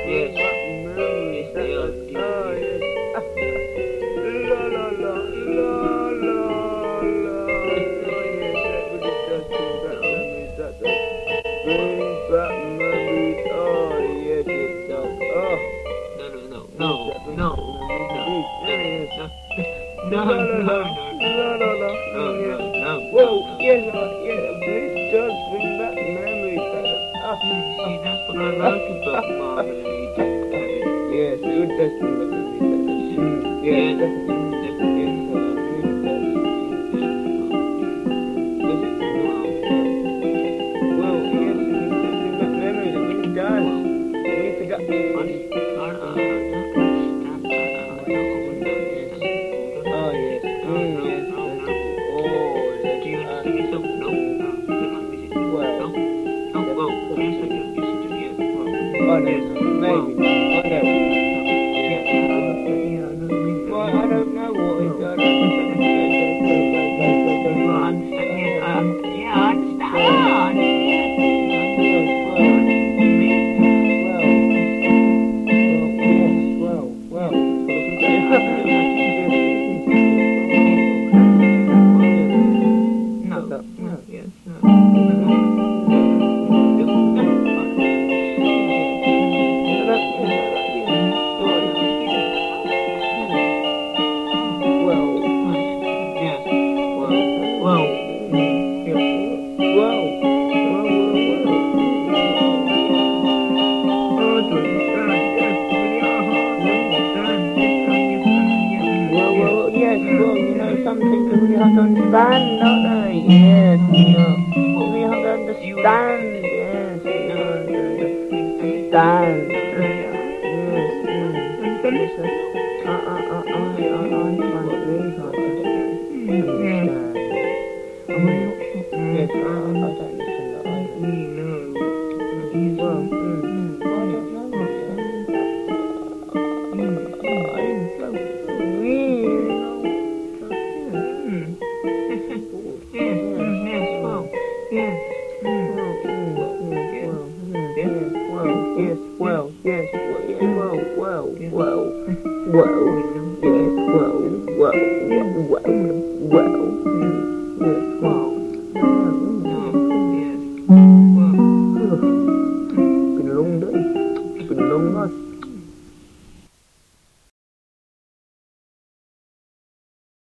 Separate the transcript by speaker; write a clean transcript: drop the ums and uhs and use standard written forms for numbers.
Speaker 1: Yes. Yes, they are.
Speaker 2: Oh, yes. La la la la la la. Yes, that really does bring back memories. That does bring back memories. Oh, yes, it does. Oh.
Speaker 1: No.
Speaker 2: Whoa, yes, yeah, it does bring back memories.
Speaker 1: See, that's what I like about marmalade.
Speaker 2: Yes, it does bring back memories. Yes, definitely. Yes, it does. Does it? Well, yes, it does bring back memories. It really does. We forgot. Oh, yes. Yes. Oh, no, maybe. Well, I don't know what it does. Some things we have to understand, don't they? Yes, we have to understand. Yes, understand. Been a long day. Been a long night.